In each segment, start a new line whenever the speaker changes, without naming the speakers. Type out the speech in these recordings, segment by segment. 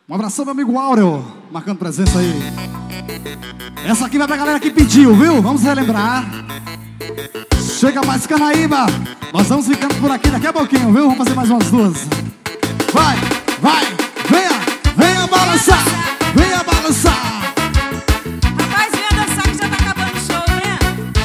Um abração, meu amigo Áureo, marcando presença aí. Essa aqui vai pra galera que pediu, viu? Vamos relembrar. Chega mais, Canaíba. Nós vamos ficando por aqui daqui a pouquinho, viu? Vamos fazer mais umas duas. Vai, vai, venha, venha balançar, venha balançar.
Rapaz, venha dançar que já tá acabando o show, né?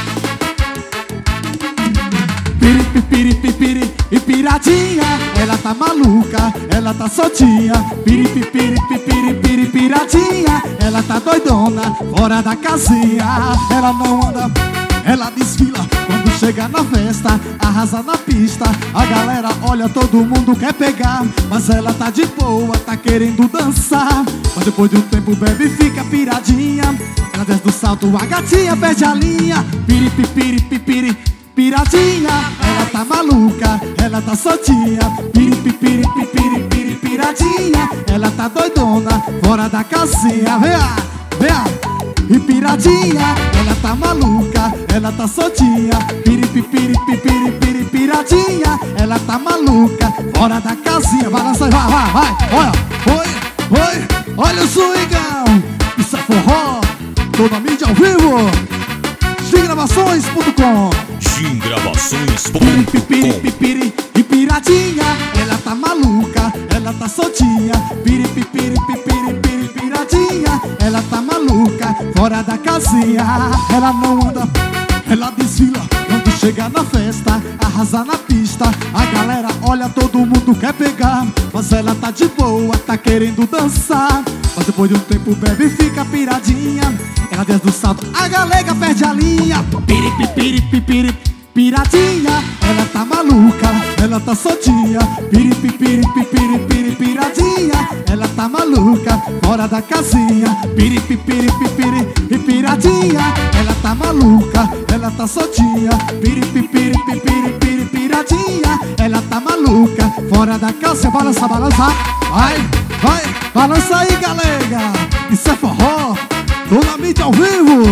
Piripipiripipiri e piradinha, ela tá maluca, ela tá soltinha. Piripipiripipiri piradinha, ela tá doidona, fora da casinha. Ela não anda, ela desfila quando chega na festa, arrasa na pista. A galera olha, todo mundo quer pegar, mas ela tá de boa, tá querendo dançar. Mas depois de um tempo bebe e fica piradinha. Ela desce do salto, a gatinha perde a linha. Piripipiripipiri piradinha, ela tá maluca, ela tá soltinha. Piripipiripipiri piradinha, ela tá doidona, fora da casinha. Venha, venha. E piradinha, ela tá maluca, ela tá soltinha. Piripipiripipiri piradinha, ela tá maluca, fora da casinha. Balança, vai, vai, vai. Olha, oi, oi, olha o swingão. Isso é forró, toda a mídia ao vivo. Xingravações.com.
Xingravações.com.
Piripipiripipiri e piradinha, ela tá maluca, ela tá soltinha. Piripipiripipiri piradinha, ela tá maluca, fora da casinha. Ela não anda, ela desfila quando chega na festa, arrasa na pista. A galera olha, todo mundo quer pegar, mas ela tá de boa, tá querendo dançar. Mas depois de um tempo bebe e fica piradinha. Ela desce do salto, a galega perde a linha. Piripipiripipiri piradinha, ela tá maluca, ela tá soltinha. Piripipiripipiri piradinha, ela tá maluca, fora da casinha. Piripipiripipiri piradinha, ela tá maluca, ela tá soltinha. Piripipiripipiri piradinha, ela tá maluca, fora da casinha. Balança, balança, vai, vai, balança aí, galega. Isso é forró, tô na mídia ao vivo.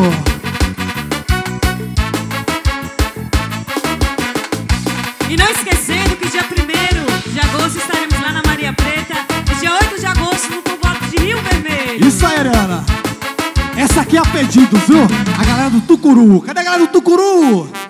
E não esquecendo que dia 1º de agosto estaremos lá na Maria Preta, e dia 8 de agosto no povoado de Rio Vermelho.
Isso aí, Ariana. Essa aqui é a pedidos, viu? A galera do Tucuru. Cadê a galera do Tucuru?